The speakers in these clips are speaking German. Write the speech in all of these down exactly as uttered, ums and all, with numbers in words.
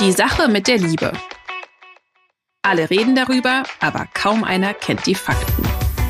Die Sache mit der Liebe. Alle reden darüber, aber kaum einer kennt die Fakten.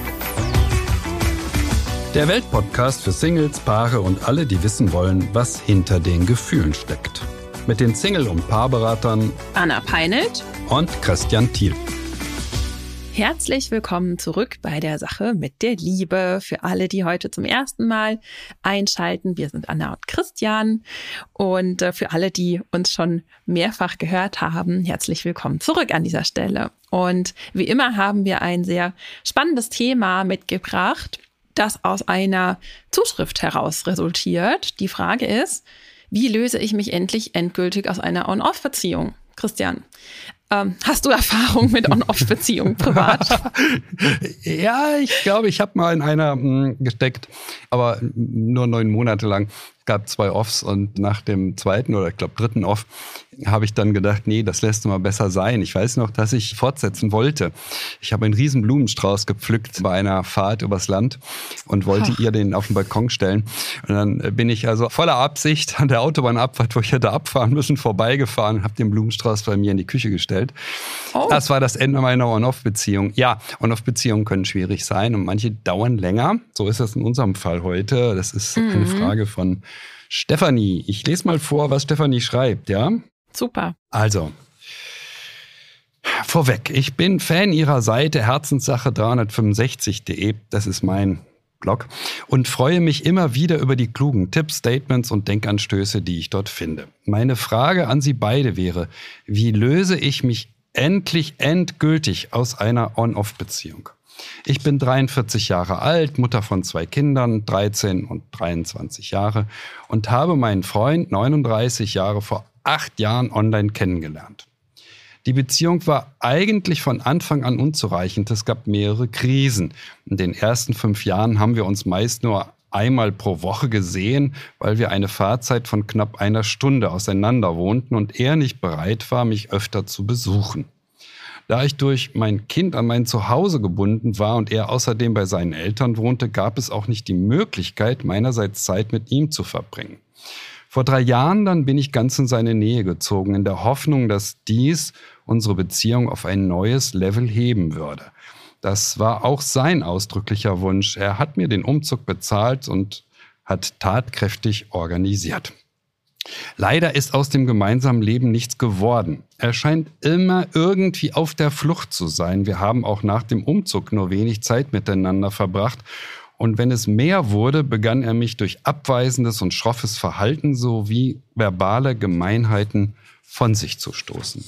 Der Weltpodcast für Singles, Paare und alle, die wissen wollen, was hinter den Gefühlen steckt. Mit den Single- und Paarberatern Anna Peinelt und Christian Thiel. Herzlich willkommen zurück bei der Sache mit der Liebe. Für alle, die heute zum ersten Mal einschalten, wir sind Anna und Christian. Und für alle, die uns schon mehrfach gehört haben, herzlich willkommen zurück an dieser Stelle. Und wie immer haben wir ein sehr spannendes Thema mitgebracht, das aus einer Zuschrift heraus resultiert. Die Frage ist, wie löse ich mich endlich endgültig aus einer On-Off-Beziehung? Christian, ähm, hast du Erfahrung mit On-Off-Beziehungen privat? Ja, ich glaube, ich habe mal in einer mh, gesteckt, aber nur neun Monate lang. Es gab zwei Offs und nach dem zweiten oder ich glaube dritten Off habe ich dann gedacht, nee, das lässt du mal besser sein. Ich weiß noch, dass ich fortsetzen wollte. Ich habe einen riesen Blumenstrauß gepflückt bei einer Fahrt übers Land und wollte Ach. ihr den auf den Balkon stellen. Und dann bin ich also voller Absicht an der Autobahnabfahrt, wo ich hätte abfahren müssen, vorbeigefahren und habe den Blumenstrauß bei mir in die Küche gestellt. Oh. Das war das Ende meiner On-Off-Beziehung. Ja, On-Off-Beziehungen können schwierig sein und manche dauern länger. So ist das in unserem Fall heute. Das ist mhm. eine Frage von Stefanie. Ich lese mal vor, was Stefanie schreibt, ja? Super. Also, vorweg, ich bin Fan ihrer Seite Herzenssache dreihundertfünfundsechzig punkt de, das ist mein Blog, und freue mich immer wieder über die klugen Tipps, Statements und Denkanstöße, die ich dort finde. Meine Frage an Sie beide wäre, wie löse ich mich endlich endgültig aus einer On-Off-Beziehung? Ich bin dreiundvierzig Jahre alt, Mutter von zwei Kindern, dreizehn und dreiundzwanzig Jahre, und habe meinen Freund neununddreißig Jahre vor acht Jahren online kennengelernt. Die Beziehung war eigentlich von Anfang an unzureichend. Es gab mehrere Krisen. In den ersten fünf Jahren haben wir uns meist nur einmal pro Woche gesehen, weil wir eine Fahrzeit von knapp einer Stunde auseinander wohnten und er nicht bereit war, mich öfter zu besuchen. Da ich durch mein Kind an mein Zuhause gebunden war und er außerdem bei seinen Eltern wohnte, gab es auch nicht die Möglichkeit, meinerseits Zeit mit ihm zu verbringen. Vor drei Jahren dann bin ich ganz in seine Nähe gezogen, in der Hoffnung, dass dies unsere Beziehung auf ein neues Level heben würde. Das war auch sein ausdrücklicher Wunsch. Er hat mir den Umzug bezahlt und hat tatkräftig organisiert. Leider ist aus dem gemeinsamen Leben nichts geworden. Er scheint immer irgendwie auf der Flucht zu sein. Wir haben auch nach dem Umzug nur wenig Zeit miteinander verbracht. Und wenn es mehr wurde, begann er mich durch abweisendes und schroffes Verhalten sowie verbale Gemeinheiten von sich zu stoßen.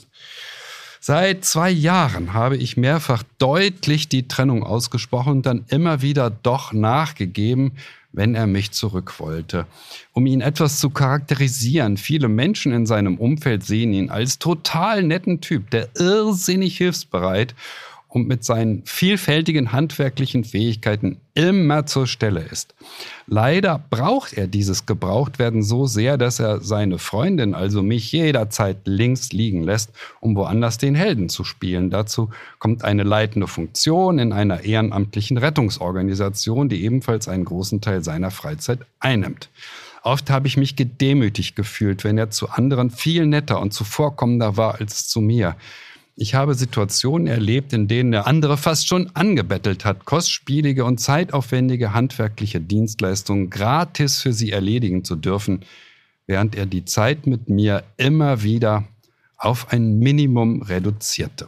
Seit zwei Jahren habe ich mehrfach deutlich die Trennung ausgesprochen und dann immer wieder doch nachgegeben, wenn er mich zurück wollte. Um ihn etwas zu charakterisieren, viele Menschen in seinem Umfeld sehen ihn als total netten Typ, der irrsinnig hilfsbereit und mit seinen vielfältigen handwerklichen Fähigkeiten immer zur Stelle ist. Leider braucht er dieses Gebrauchtwerden so sehr, dass er seine Freundin, also mich, jederzeit links liegen lässt, um woanders den Helden zu spielen. Dazu kommt eine leitende Funktion in einer ehrenamtlichen Rettungsorganisation, die ebenfalls einen großen Teil seiner Freizeit einnimmt. Oft habe ich mich gedemütigt gefühlt, wenn er zu anderen viel netter und zuvorkommender war als zu mir. Ich habe Situationen erlebt, in denen der andere fast schon angebettelt hat, kostspielige und zeitaufwendige handwerkliche Dienstleistungen gratis für sie erledigen zu dürfen, während er die Zeit mit mir immer wieder auf ein Minimum reduzierte.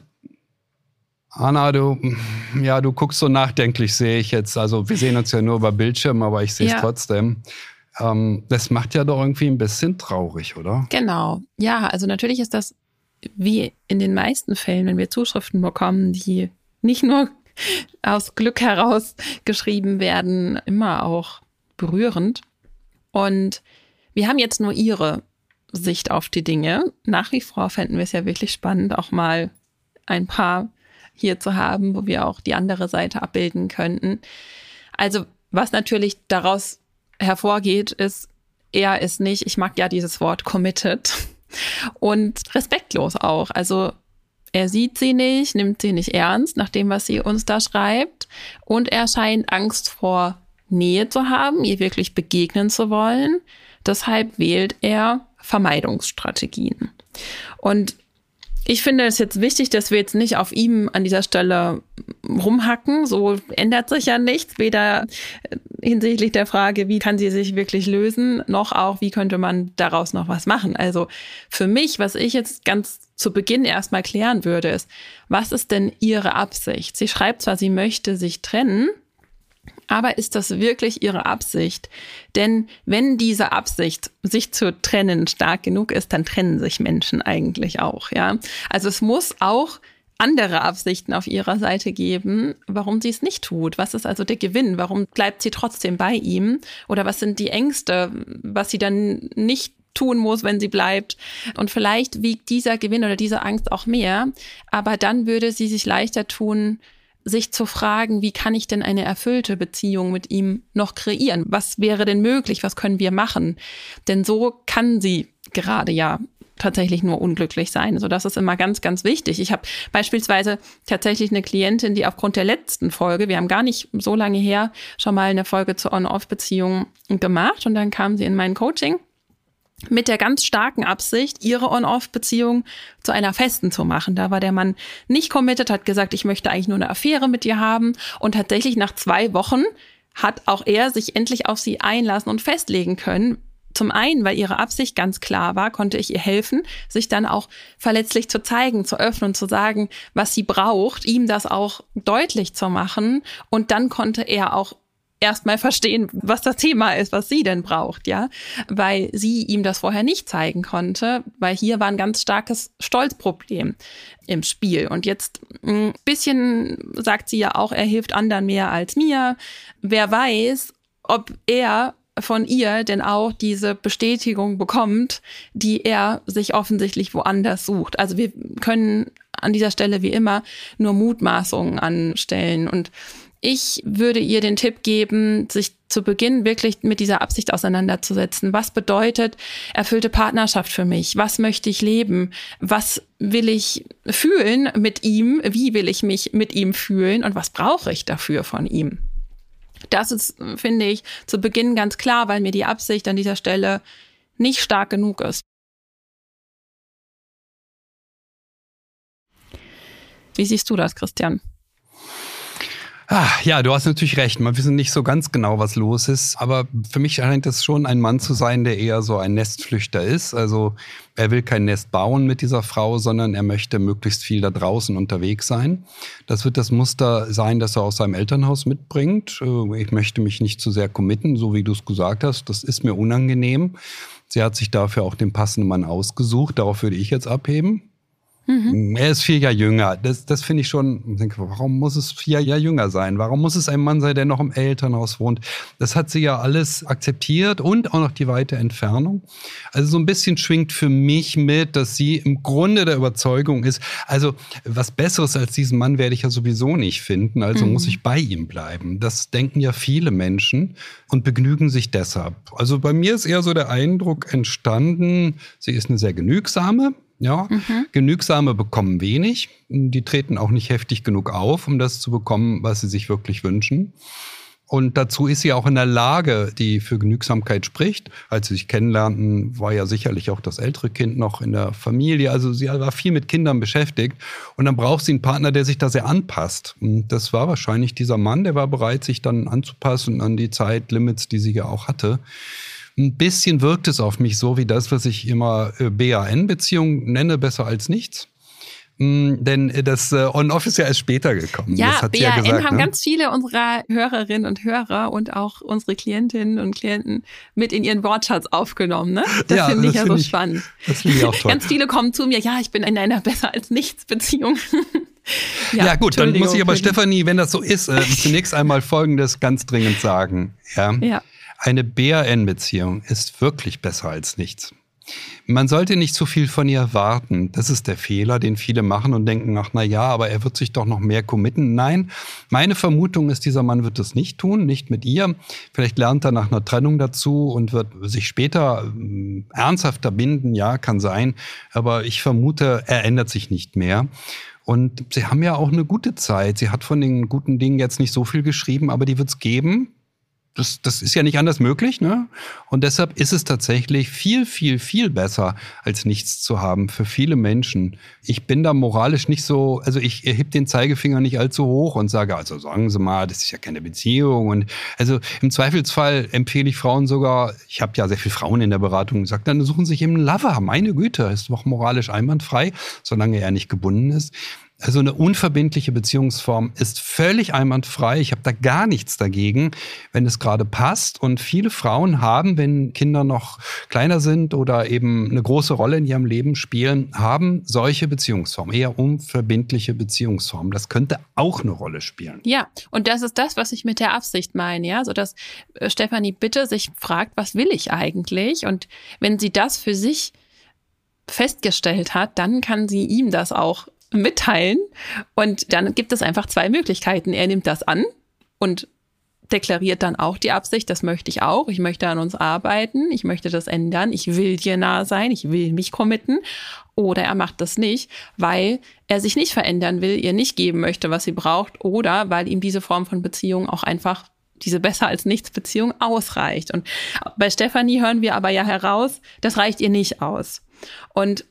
Anna, du, ja, du guckst so nachdenklich, sehe ich jetzt. Also wir sehen uns ja nur über Bildschirm, aber ich sehe es ja trotzdem. Ähm, das macht ja doch irgendwie ein bisschen traurig, oder? Genau. Ja, also natürlich ist das wie in den meisten Fällen, wenn wir Zuschriften bekommen, die nicht nur aus Glück heraus geschrieben werden, immer auch berührend. Und wir haben jetzt nur ihre Sicht auf die Dinge. Nach wie vor fänden wir es ja wirklich spannend, auch mal ein paar hier zu haben, wo wir auch die andere Seite abbilden könnten. Also was natürlich daraus hervorgeht, ist, er ist nicht, ich mag ja dieses Wort committed, und respektlos auch. Also er sieht sie nicht, nimmt sie nicht ernst, nach dem, was sie uns da schreibt. Und er scheint Angst vor Nähe zu haben, ihr wirklich begegnen zu wollen. Deshalb wählt er Vermeidungsstrategien. Und ich finde es jetzt wichtig, dass wir jetzt nicht auf ihm an dieser Stelle rumhacken. So ändert sich ja nichts, weder hinsichtlich der Frage, wie kann sie sich wirklich lösen, noch auch, wie könnte man daraus noch was machen. Also für mich, was ich jetzt ganz zu Beginn erstmal klären würde, ist, was ist denn ihre Absicht? Sie schreibt zwar, sie möchte sich trennen, aber ist das wirklich ihre Absicht? Denn wenn diese Absicht, sich zu trennen, stark genug ist, dann trennen sich Menschen eigentlich auch, ja. Also es muss auch andere Absichten auf ihrer Seite geben, warum sie es nicht tut. Was ist also der Gewinn? Warum bleibt sie trotzdem bei ihm? Oder was sind die Ängste, was sie dann nicht tun muss, wenn sie bleibt? Und vielleicht wiegt dieser Gewinn oder diese Angst auch mehr, aber dann würde sie sich leichter tun, sich zu fragen, wie kann ich denn eine erfüllte Beziehung mit ihm noch kreieren? Was wäre denn möglich? Was können wir machen? Denn so kann sie gerade ja tatsächlich nur unglücklich sein. Also das ist immer ganz, ganz wichtig. Ich habe beispielsweise tatsächlich eine Klientin, die aufgrund der letzten Folge, wir haben gar nicht so lange her, schon mal eine Folge zur On-Off-Beziehung gemacht und dann kam sie in mein Coaching mit der ganz starken Absicht, ihre On-Off-Beziehung zu einer festen zu machen. Da war der Mann nicht committed, hat gesagt, ich möchte eigentlich nur eine Affäre mit dir haben. Und tatsächlich nach zwei Wochen hat auch er sich endlich auf sie einlassen und festlegen können. Zum einen, weil ihre Absicht ganz klar war, konnte ich ihr helfen, sich dann auch verletzlich zu zeigen, zu öffnen und zu sagen, was sie braucht, ihm das auch deutlich zu machen. Und dann konnte er auch erstmal verstehen, was das Thema ist, was sie denn braucht, ja, weil sie ihm das vorher nicht zeigen konnte, weil hier war ein ganz starkes Stolzproblem im Spiel. Und jetzt ein bisschen sagt sie ja auch, er hilft anderen mehr als mir. Wer weiß, ob er von ihr denn auch diese Bestätigung bekommt, die er sich offensichtlich woanders sucht. Also wir können an dieser Stelle wie immer nur Mutmaßungen anstellen. Und ich würde ihr den Tipp geben, sich zu Beginn wirklich mit dieser Absicht auseinanderzusetzen. Was bedeutet erfüllte Partnerschaft für mich? Was möchte ich leben? Was will ich fühlen mit ihm? Wie will ich mich mit ihm fühlen? Und was brauche ich dafür von ihm? Das ist, finde ich, zu Beginn ganz klar, weil mir die Absicht an dieser Stelle nicht stark genug ist. Wie siehst du das, Christian? Ah, ja, du hast natürlich recht. Wir wissen nicht so ganz genau, was los ist. Aber für mich scheint es schon ein Mann zu sein, der eher so ein Nestflüchter ist. Also er will kein Nest bauen mit dieser Frau, sondern er möchte möglichst viel da draußen unterwegs sein. Das wird das Muster sein, das er aus seinem Elternhaus mitbringt. Ich möchte mich nicht zu sehr committen, so wie du es gesagt hast. Das ist mir unangenehm. Sie hat sich dafür auch den passenden Mann ausgesucht. Darauf würde ich jetzt abheben. Mhm. Er ist vier Jahre jünger. Das, das finde ich schon, ich denke, warum muss es vier Jahre jünger sein? Warum muss es ein Mann sein, der noch im Elternhaus wohnt? Das hat sie ja alles akzeptiert und auch noch die weite Entfernung. Also so ein bisschen schwingt für mich mit, dass sie im Grunde der Überzeugung ist, also was Besseres als diesen Mann werde ich ja sowieso nicht finden, also mhm. muss ich bei ihm bleiben. Das denken ja viele Menschen und begnügen sich deshalb. Also bei mir ist eher so der Eindruck entstanden, sie ist eine sehr genügsame. Ja, mhm. Genügsame bekommen wenig. Die treten auch nicht heftig genug auf, um das zu bekommen, was sie sich wirklich wünschen. Und dazu ist sie auch in der Lage, die für Genügsamkeit spricht. Als sie sich kennenlernten, war ja sicherlich auch das ältere Kind noch in der Familie. Also sie war viel mit Kindern beschäftigt. Und dann braucht sie einen Partner, der sich da sehr anpasst. Und das war wahrscheinlich dieser Mann, der war bereit, sich dann anzupassen an die Zeitlimits, die sie ja auch hatte. Ein bisschen wirkt es auf mich so wie das, was ich immer B A N-Beziehung nenne, besser als nichts. Denn das On-Off ist ja erst später gekommen. Ja, das hat B A N ja gesagt, haben ne? ganz viele unserer Hörerinnen und Hörer und auch unsere Klientinnen und Klienten mit in ihren Wortschatz aufgenommen. Ne? Das ja, finde ich ja so ich, spannend. Das finde ich auch toll. Ganz viele kommen zu mir, ja, ich bin in einer Besser-als-Nichts-Beziehung. ja, ja, gut, dann muss ich aber, Stefanie, wenn das so ist, äh, zunächst einmal Folgendes ganz dringend sagen. Ja. ja. Eine B A N-Beziehung ist wirklich besser als nichts. Man sollte nicht zu viel von ihr erwarten. Das ist der Fehler, den viele machen und denken, ach na ja, aber er wird sich doch noch mehr committen. Nein, meine Vermutung ist, dieser Mann wird das nicht tun, nicht mit ihr. Vielleicht lernt er nach einer Trennung dazu und wird sich später äh, ernsthafter binden. Ja, kann sein. Aber ich vermute, er ändert sich nicht mehr. Und sie haben ja auch eine gute Zeit. Sie hat von den guten Dingen jetzt nicht so viel geschrieben, aber die wird es geben. Das, das ist ja nicht anders möglich, ne? Und deshalb ist es tatsächlich viel, viel, viel besser, als nichts zu haben für viele Menschen. Ich bin da moralisch nicht so, also ich heb den Zeigefinger nicht allzu hoch und sage, also sagen Sie mal, das ist ja keine Beziehung. Und also im Zweifelsfall empfehle ich Frauen sogar, ich habe ja sehr viele Frauen in der Beratung gesagt, dann suchen Sie sich eben einen Lover. Meine Güte, ist doch moralisch einwandfrei, solange er nicht gebunden ist. Also eine unverbindliche Beziehungsform ist völlig einwandfrei. Ich habe da gar nichts dagegen, wenn es gerade passt. Und viele Frauen haben, wenn Kinder noch kleiner sind oder eben eine große Rolle in ihrem Leben spielen, haben solche Beziehungsformen, eher unverbindliche Beziehungsformen. Das könnte auch eine Rolle spielen. Ja, und das ist das, was ich mit der Absicht meine, ja, so dass Stefanie bitte sich fragt, was will ich eigentlich? Und wenn sie das für sich festgestellt hat, dann kann sie ihm das auch mitteilen. Und dann gibt es einfach zwei Möglichkeiten. Er nimmt das an und deklariert dann auch die Absicht, das möchte ich auch. Ich möchte an uns arbeiten. Ich möchte das ändern. Ich will dir nah sein. Ich will mich committen. Oder er macht das nicht, weil er sich nicht verändern will, ihr nicht geben möchte, was sie braucht. Oder weil ihm diese Form von Beziehung auch einfach, diese Besser-als-nichts-Beziehung ausreicht. Und bei Stefanie hören wir aber ja heraus, das reicht ihr nicht aus. Und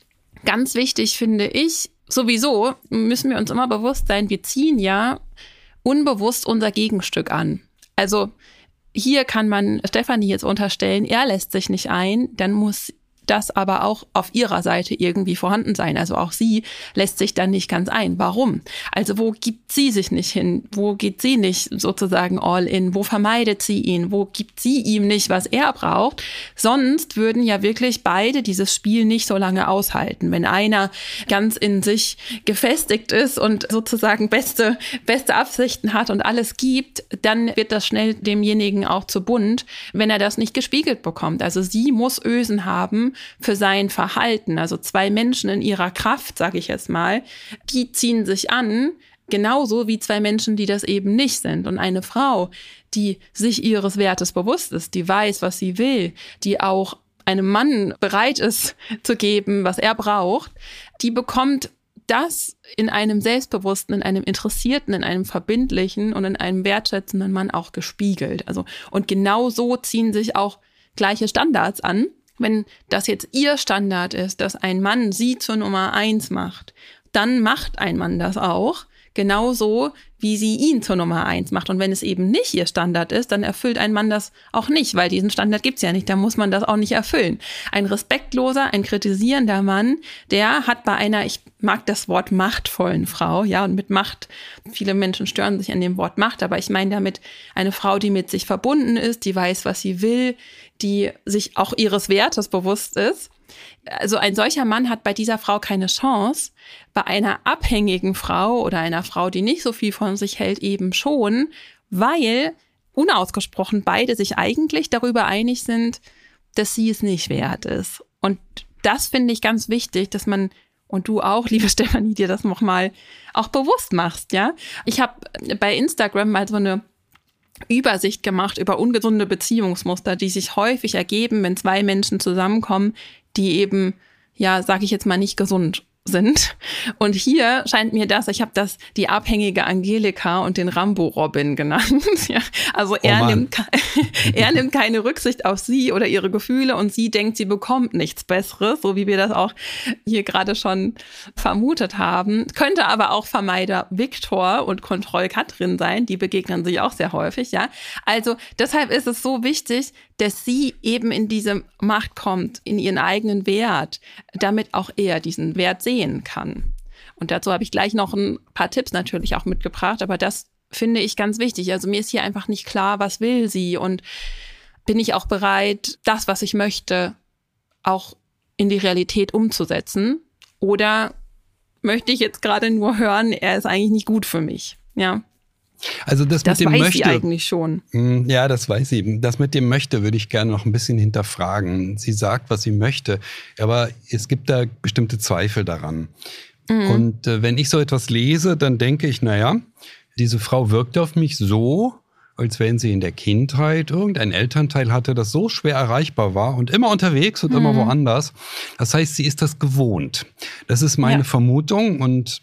ganz wichtig finde ich, sowieso müssen wir uns immer bewusst sein, wir ziehen ja unbewusst unser Gegenstück an. Also hier kann man Stefanie jetzt unterstellen, er lässt sich nicht ein, dann muss das aber auch auf ihrer Seite irgendwie vorhanden sein. Also auch sie lässt sich dann nicht ganz ein. Warum? Also wo gibt sie sich nicht hin? Wo geht sie nicht sozusagen all in? Wo vermeidet sie ihn? Wo gibt sie ihm nicht, was er braucht? Sonst würden ja wirklich beide dieses Spiel nicht so lange aushalten. Wenn einer ganz in sich gefestigt ist und sozusagen beste, beste Absichten hat und alles gibt, dann wird das schnell demjenigen auch zu bunt, wenn er das nicht gespiegelt bekommt. Also sie muss Ösen haben für sein Verhalten. Also zwei Menschen in ihrer Kraft, sage ich jetzt mal, die ziehen sich an, genauso wie zwei Menschen, die das eben nicht sind. Und eine Frau, die sich ihres Wertes bewusst ist, die weiß, was sie will, die auch einem Mann bereit ist zu geben, was er braucht, die bekommt das in einem selbstbewussten, in einem interessierten, in einem verbindlichen und in einem wertschätzenden Mann auch gespiegelt. Also, und genau so ziehen sich auch gleiche Standards an. Wenn das jetzt ihr Standard ist, dass ein Mann sie zur Nummer eins macht, dann macht ein Mann das auch, genauso wie sie ihn zur Nummer eins macht. Und wenn es eben nicht ihr Standard ist, dann erfüllt ein Mann das auch nicht, weil diesen Standard gibt's ja nicht, da muss man das auch nicht erfüllen. Ein respektloser, ein kritisierender Mann, der hat bei einer, ich mag das Wort machtvollen Frau, ja, und mit Macht, viele Menschen stören sich an dem Wort Macht, aber ich meine damit eine Frau, die mit sich verbunden ist, die weiß, was sie will, die sich auch ihres Wertes bewusst ist. Also ein solcher Mann hat bei dieser Frau keine Chance, bei einer abhängigen Frau oder einer Frau, die nicht so viel von sich hält, eben schon, weil unausgesprochen beide sich eigentlich darüber einig sind, dass sie es nicht wert ist. Und das finde ich ganz wichtig, dass man, und du auch, liebe Stefanie, dir das nochmal auch bewusst machst, ja. Ich habe bei Instagram mal so eine Übersicht gemacht über ungesunde Beziehungsmuster, die sich häufig ergeben, wenn zwei Menschen zusammenkommen, die eben, ja, sage ich jetzt mal, nicht gesund sind. Und hier scheint mir das, ich habe das die abhängige Angelika und den Rambo-Robin genannt. Ja, also er, oh nimmt, er nimmt keine Rücksicht auf sie oder ihre Gefühle und sie denkt, sie bekommt nichts Besseres, so wie wir das auch hier gerade schon vermutet haben. Könnte aber auch Vermeider Viktor und Kontroll Katrin sein, die begegnen sich auch sehr häufig. Ja, also deshalb ist es so wichtig, dass sie eben in diese Macht kommt, in ihren eigenen Wert, damit auch er diesen Wert sehen kann. Und dazu habe ich gleich noch ein paar Tipps natürlich auch mitgebracht, aber das finde ich ganz wichtig. Also mir ist hier einfach nicht klar, was will sie und bin ich auch bereit, das, was ich möchte, auch in die Realität umzusetzen? Oder möchte ich jetzt gerade nur hören, er ist eigentlich nicht gut für mich? Ja. Also das, das mit dem weiß möchte, sie eigentlich schon. Ja, das weiß sie. Das mit dem möchte würde ich gerne noch ein bisschen hinterfragen. Sie sagt, was sie möchte, aber es gibt da bestimmte Zweifel daran. Mhm. Und äh, wenn ich so etwas lese, dann denke ich, naja, diese Frau wirkt auf mich so, als wenn sie in der Kindheit irgendein Elternteil hatte, das so schwer erreichbar war und immer unterwegs und mhm. immer woanders. Das heißt, sie ist das gewohnt. Das ist meine ja. Vermutung und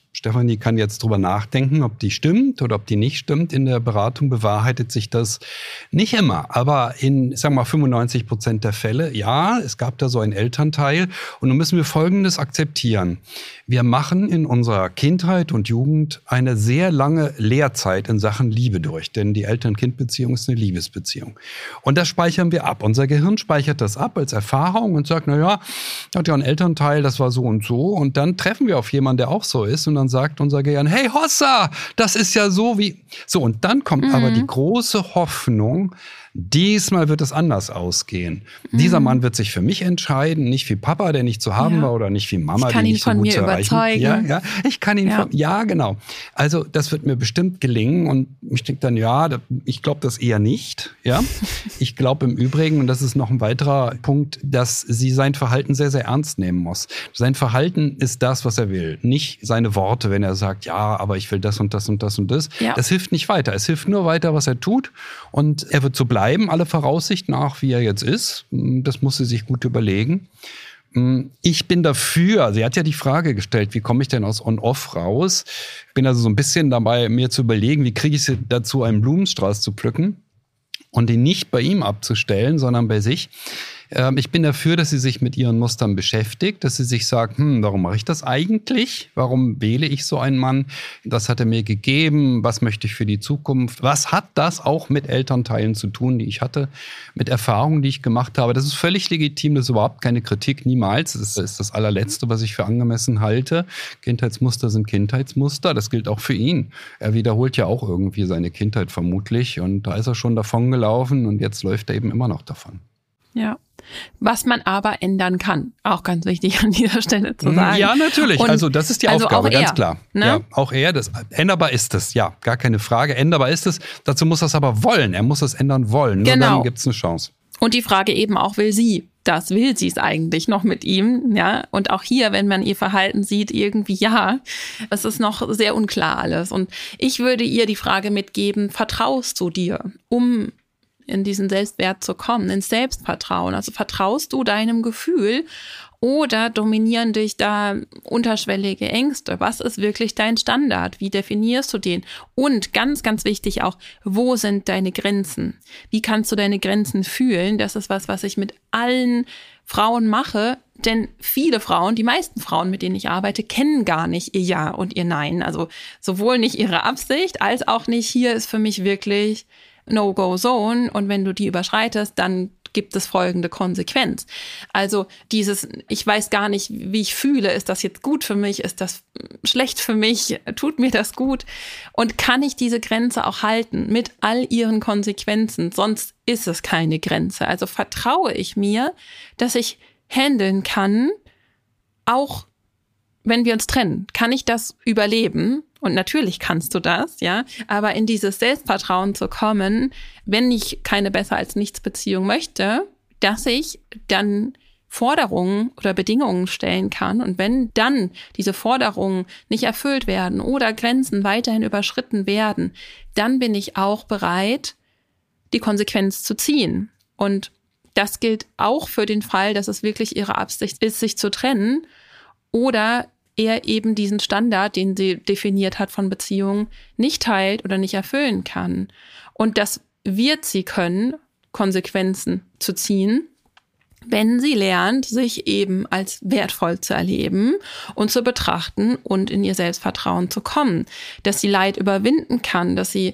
Stefanie kann jetzt drüber nachdenken, ob die stimmt oder ob die nicht stimmt. In der Beratung bewahrheitet sich das nicht immer. Aber in, sagen wir mal, fünfundneunzig Prozent der Fälle, ja, es gab da so einen Elternteil. Und nun müssen wir Folgendes akzeptieren. Wir machen in unserer Kindheit und Jugend eine sehr lange Lehrzeit in Sachen Liebe durch. Denn die Eltern-Kind-Beziehung ist eine Liebesbeziehung. Und das speichern wir ab. Unser Gehirn speichert das ab als Erfahrung und sagt, na ja, hat ja ein Elternteil, das war so und so. Und dann treffen wir auf jemanden, der auch so ist. Und dann sagt unser Gehirn, hey Hossa, das ist ja so wie... So, und dann kommt mhm. aber die große Hoffnung, diesmal wird es anders ausgehen. Mhm. Dieser Mann wird sich für mich entscheiden, nicht wie Papa, der nicht zu haben ja. war, oder nicht wie Mama, ich kann die ihn nicht so von gut mir zu erreichen. Überzeugen. Ja, ja, ich kann ihn ja. von, ja, genau. Also das wird mir bestimmt gelingen und ich denke dann, ja, ich glaube das eher nicht. Ja, ich glaube im Übrigen, und das ist noch ein weiterer Punkt, dass sie sein Verhalten sehr, sehr ernst nehmen muss. Sein Verhalten ist das, was er will, nicht seine Worte, wenn er sagt, ja, aber ich will das und das und das und das. Ja. Das hilft nicht weiter. Es hilft nur weiter, was er tut und er wird so bleiben, alle Voraussichten nach, wie er jetzt ist. Das muss sie sich gut überlegen. Ich bin dafür, sie hat ja die Frage gestellt, wie komme ich denn aus On-Off raus? Ich bin also so ein bisschen dabei, mir zu überlegen, wie kriege ich sie dazu, einen Blumenstrauß zu pflücken und ihn nicht bei ihm abzustellen, sondern bei sich. Ich bin dafür, dass sie sich mit ihren Mustern beschäftigt, dass sie sich sagt, hm, warum mache ich das eigentlich? Warum wähle ich so einen Mann? Das hat er mir gegeben. Was möchte ich für die Zukunft? Was hat das auch mit Elternteilen zu tun, die ich hatte, mit Erfahrungen, die ich gemacht habe? Das ist völlig legitim, das ist überhaupt keine Kritik, niemals. Das ist das allerletzte, was ich für angemessen halte. Kindheitsmuster sind Kindheitsmuster, das gilt auch für ihn. Er wiederholt ja auch irgendwie seine Kindheit vermutlich und da ist er schon davon gelaufen und jetzt läuft er eben immer noch davon. Ja. Was man aber ändern kann. Auch ganz wichtig an dieser Stelle zu sagen. Ja, natürlich. Und also das ist die also Aufgabe, er, ganz klar. Ne? Ja, auch er. Das, änderbar ist es, ja, gar keine Frage. Änderbar ist es. Dazu muss er es aber wollen. Er muss es ändern wollen. Nur genau. dann gibt es eine Chance. Und die Frage eben auch, will sie das? Will sie es eigentlich noch mit ihm? Ja. Und auch hier, wenn man ihr Verhalten sieht, irgendwie ja, es ist noch sehr unklar alles. Und ich würde ihr die Frage mitgeben, vertraust du dir, um in diesen Selbstwert zu kommen, ins Selbstvertrauen. Also vertraust du deinem Gefühl oder dominieren dich da unterschwellige Ängste? Was ist wirklich dein Standard? Wie definierst du den? Und ganz, ganz wichtig auch, wo sind deine Grenzen? Wie kannst du deine Grenzen fühlen? Das ist was, was ich mit allen Frauen mache. Denn viele Frauen, die meisten Frauen, mit denen ich arbeite, kennen gar nicht ihr Ja und ihr Nein. Also sowohl nicht ihre Absicht, als auch nicht, hier ist für mich wirklich No-Go-Zone und wenn du die überschreitest, dann gibt es folgende Konsequenz. Also dieses, ich weiß gar nicht, wie ich fühle, ist das jetzt gut für mich, ist das schlecht für mich, tut mir das gut und kann ich diese Grenze auch halten mit all ihren Konsequenzen, sonst ist es keine Grenze. Also vertraue ich mir, dass ich handeln kann, auch wenn wir uns trennen, kann ich das überleben? Und natürlich kannst du das, ja. Aber in dieses Selbstvertrauen zu kommen, wenn ich keine besser als nichts Beziehung möchte, dass ich dann Forderungen oder Bedingungen stellen kann. Und wenn dann diese Forderungen nicht erfüllt werden oder Grenzen weiterhin überschritten werden, dann bin ich auch bereit, die Konsequenz zu ziehen. Und das gilt auch für den Fall, dass es wirklich ihre Absicht ist, sich zu trennen oder er eben diesen Standard, den sie definiert hat von Beziehungen, nicht teilt oder nicht erfüllen kann. Und das wird sie können, Konsequenzen zu ziehen, wenn sie lernt, sich eben als wertvoll zu erleben und zu betrachten und in ihr Selbstvertrauen zu kommen. Dass sie Leid überwinden kann, dass sie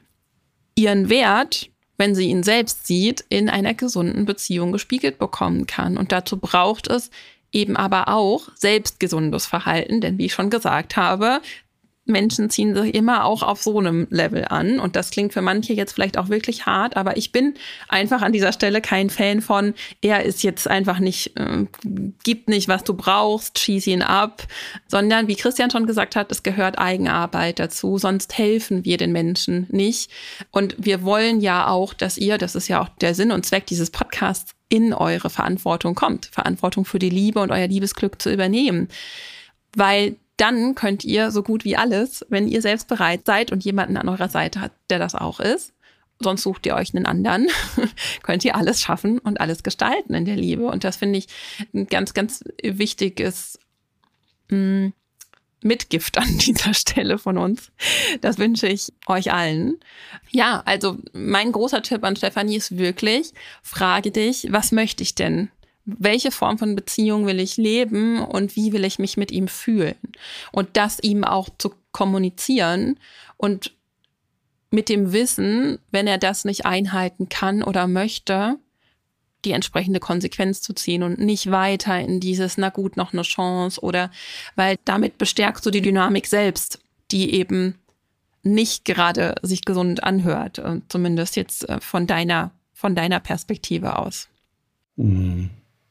ihren Wert, wenn sie ihn selbst sieht, in einer gesunden Beziehung gespiegelt bekommen kann. Und dazu braucht es eben aber auch selbstgesundes Verhalten, denn wie ich schon gesagt habe, Menschen ziehen sich immer auch auf so einem Level an und das klingt für manche jetzt vielleicht auch wirklich hart, aber ich bin einfach an dieser Stelle kein Fan von, er ist jetzt einfach nicht, äh, gibt nicht, was du brauchst, schieß ihn ab, sondern wie Christian schon gesagt hat, es gehört Eigenarbeit dazu, sonst helfen wir den Menschen nicht und wir wollen ja auch, dass ihr, das ist ja auch der Sinn und Zweck dieses Podcasts, in eure Verantwortung kommt, Verantwortung für die Liebe und euer Liebesglück zu übernehmen, weil dann könnt ihr so gut wie alles, wenn ihr selbst bereit seid und jemanden an eurer Seite hat, der das auch ist, sonst sucht ihr euch einen anderen, könnt ihr alles schaffen und alles gestalten in der Liebe. Und das finde ich ein ganz, ganz wichtiges mh, Mitgift an dieser Stelle von uns. Das wünsche ich euch allen. Ja, also mein großer Tipp an Stefanie ist wirklich, frage dich, was möchte ich denn? Welche Form von Beziehung will ich leben und wie will ich mich mit ihm fühlen? Und das ihm auch zu kommunizieren und mit dem Wissen, wenn er das nicht einhalten kann oder möchte, die entsprechende Konsequenz zu ziehen und nicht weiter in dieses, na gut, noch eine Chance oder, weil damit bestärkst du die Dynamik selbst, die eben nicht gerade sich gesund anhört, zumindest jetzt von deiner, von deiner Perspektive aus. Mhm.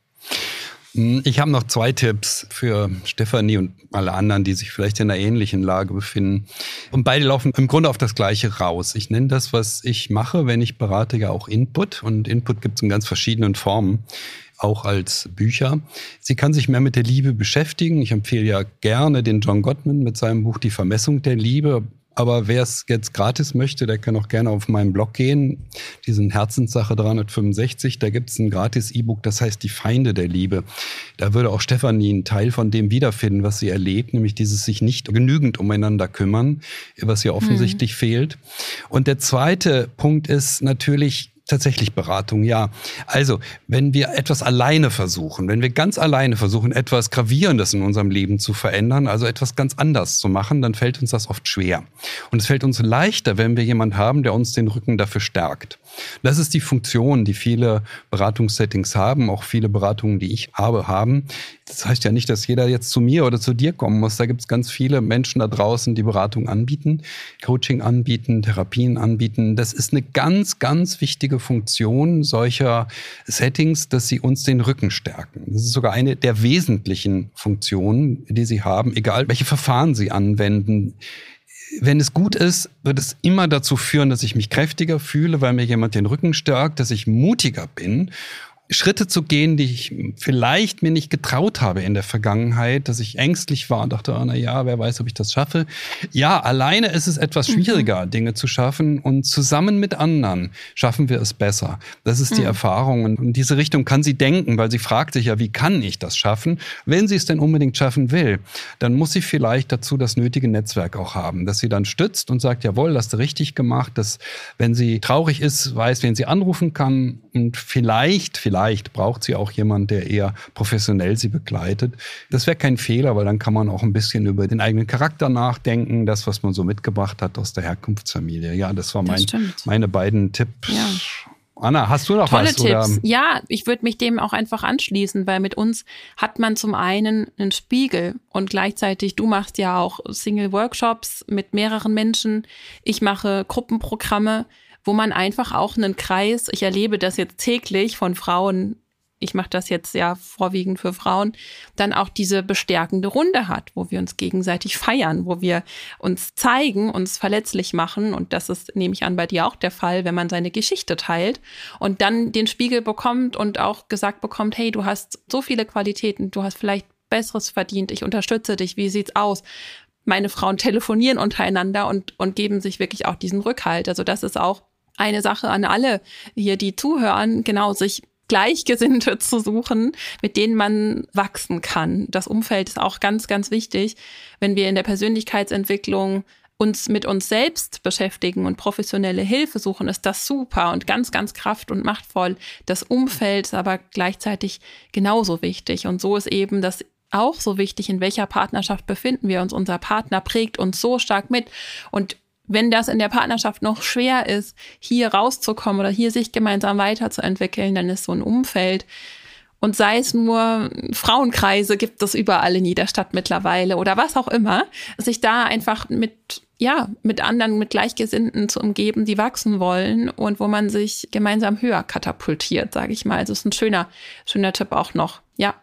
Ich habe noch zwei Tipps für Stefanie und alle anderen, die sich vielleicht in einer ähnlichen Lage befinden. Und beide laufen im Grunde auf das Gleiche raus. Ich nenne das, was ich mache, wenn ich berate, ja auch Input. Und Input gibt es in ganz verschiedenen Formen, auch als Bücher. Sie kann sich mehr mit der Liebe beschäftigen. Ich empfehle ja gerne den John Gottman mit seinem Buch Die Vermessung der Liebe. Aber wer es jetzt gratis möchte, der kann auch gerne auf meinen Blog gehen. Diesen Herzenssache dreihundertfünfundsechzig, da gibt es ein gratis E-Book, das heißt Die Feinde der Liebe. Da würde auch Stefanie einen Teil von dem wiederfinden, was sie erlebt, nämlich dieses sich nicht genügend umeinander kümmern, was ihr offensichtlich hm. fehlt. Und der zweite Punkt ist natürlich tatsächlich Beratung, ja. Also, wenn wir etwas alleine versuchen, wenn wir ganz alleine versuchen, etwas Gravierendes in unserem Leben zu verändern, also etwas ganz anders zu machen, dann fällt uns das oft schwer. Und es fällt uns leichter, wenn wir jemanden haben, der uns den Rücken dafür stärkt. Das ist die Funktion, die viele Beratungssettings haben, auch viele Beratungen, die ich habe, haben. Das heißt ja nicht, dass jeder jetzt zu mir oder zu dir kommen muss. Da gibt es ganz viele Menschen da draußen, die Beratung anbieten, Coaching anbieten, Therapien anbieten. Das ist eine ganz, ganz wichtige Funktion solcher Settings, dass sie uns den Rücken stärken. Das ist sogar eine der wesentlichen Funktionen, die sie haben, egal welche Verfahren sie anwenden. Wenn es gut ist, wird es immer dazu führen, dass ich mich kräftiger fühle, weil mir jemand den Rücken stärkt, dass ich mutiger bin, Schritte zu gehen, die ich vielleicht mir nicht getraut habe in der Vergangenheit, dass ich ängstlich war und dachte, oh, na ja, wer weiß, ob ich das schaffe. Ja, alleine ist es etwas schwieriger, mhm. Dinge zu schaffen, und zusammen mit anderen schaffen wir es besser. Das ist die mhm. Erfahrung, und in diese Richtung kann sie denken, weil sie fragt sich ja, wie kann ich das schaffen? Wenn sie es denn unbedingt schaffen will, dann muss sie vielleicht dazu das nötige Netzwerk auch haben, dass sie dann stützt und sagt, jawohl, hast du richtig gemacht, dass, wenn sie traurig ist, weiß, wen sie anrufen kann, und vielleicht, vielleicht Vielleicht braucht sie auch jemanden, der eher professionell sie begleitet. Das wäre kein Fehler, weil dann kann man auch ein bisschen über den eigenen Charakter nachdenken, das, was man so mitgebracht hat aus der Herkunftsfamilie. Ja, das waren mein, meine beiden Tipps. Ja. Anna, hast du noch Tolle was? Tolle Tipps. Oder? Ja, ich würde mich dem auch einfach anschließen, weil mit uns hat man zum einen einen Spiegel und gleichzeitig, du machst ja auch Single-Workshops mit mehreren Menschen. Ich mache Gruppenprogramme, wo man einfach auch einen Kreis, ich erlebe das jetzt täglich von Frauen, ich mache das jetzt ja vorwiegend für Frauen, dann auch diese bestärkende Runde hat, wo wir uns gegenseitig feiern, wo wir uns zeigen, uns verletzlich machen. Und das ist, nehme ich an, bei dir auch der Fall, wenn man seine Geschichte teilt und dann den Spiegel bekommt und auch gesagt bekommt, hey, du hast so viele Qualitäten, du hast vielleicht Besseres verdient, ich unterstütze dich, wie sieht's aus? Meine Frauen telefonieren untereinander und, und geben sich wirklich auch diesen Rückhalt. Also das ist auch eine Sache an alle hier, die zuhören, genau, sich Gleichgesinnte zu suchen, mit denen man wachsen kann. Das Umfeld ist auch ganz, ganz wichtig. Wenn wir in der Persönlichkeitsentwicklung uns mit uns selbst beschäftigen und professionelle Hilfe suchen, ist das super und ganz, ganz kraft- und machtvoll. Das Umfeld ist aber gleichzeitig genauso wichtig. Und so ist eben das auch so wichtig, in welcher Partnerschaft befinden wir uns. Unser Partner prägt uns so stark mit. Und wenn das in der Partnerschaft noch schwer ist, hier rauszukommen oder hier sich gemeinsam weiterzuentwickeln, dann ist so ein Umfeld, und sei es nur Frauenkreise, gibt es überall in jeder Stadt mittlerweile oder was auch immer, sich da einfach mit, ja, mit anderen, mit Gleichgesinnten zu umgeben, die wachsen wollen und wo man sich gemeinsam höher katapultiert, sage ich mal. Also ist ein schöner, schöner Tipp auch noch, ja.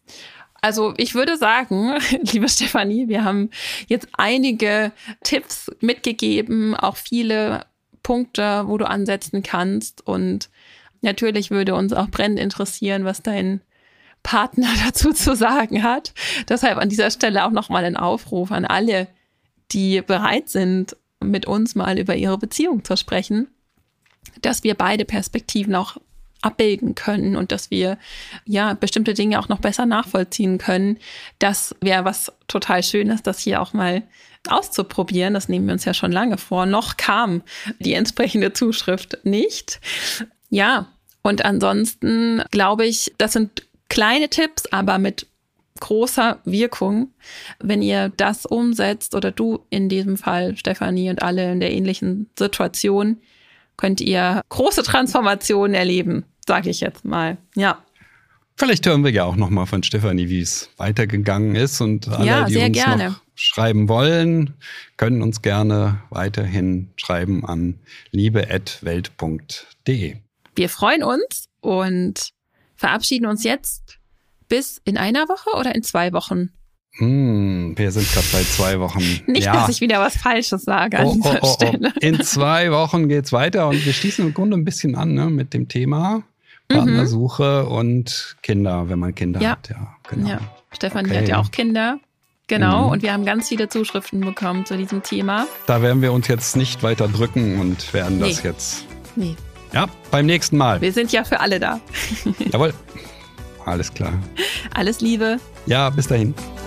Also ich würde sagen, liebe Stefanie, wir haben jetzt einige Tipps mitgegeben, auch viele Punkte, wo du ansetzen kannst. Und natürlich würde uns auch brennend interessieren, was dein Partner dazu zu sagen hat. Deshalb an dieser Stelle auch nochmal ein Aufruf an alle, die bereit sind, mit uns mal über ihre Beziehung zu sprechen, dass wir beide Perspektiven auch abbilden können und dass wir ja bestimmte Dinge auch noch besser nachvollziehen können. Das wäre was total Schönes, das hier auch mal auszuprobieren. Das nehmen wir uns ja schon lange vor. Noch kam die entsprechende Zuschrift nicht. Ja, und ansonsten glaube ich, das sind kleine Tipps, aber mit großer Wirkung. Wenn ihr das umsetzt oder du in diesem Fall, Stefanie, und alle in der ähnlichen Situation, könnt ihr große Transformationen erleben, sage ich jetzt mal. Ja. Vielleicht hören wir ja auch noch mal von Stefanie, wie es weitergegangen ist. Und alle, ja, die sehr uns gerne. noch schreiben wollen, können uns gerne weiterhin schreiben an liebe at welt punkt de. Wir freuen uns und verabschieden uns jetzt bis in einer Woche oder in zwei Wochen? Hm, wir sind gerade bei zwei Wochen. Nicht, ja. dass ich wieder was Falsches sage an oh, dieser oh, oh, Stelle. Oh. In zwei Wochen geht's weiter und wir schließen im Grunde ein bisschen an, ne, mit dem Thema Partnersuche mhm. und Kinder, wenn man Kinder ja. hat. Ja, genau. Ja. Stefanie okay. hat ja auch Kinder. Genau, mhm. und wir haben ganz viele Zuschriften bekommen zu diesem Thema. Da werden wir uns jetzt nicht weiter drücken und werden nee. das jetzt... Nee. Ja, beim nächsten Mal. Wir sind ja für alle da. Jawohl. Alles klar. Alles Liebe. Ja, bis dahin.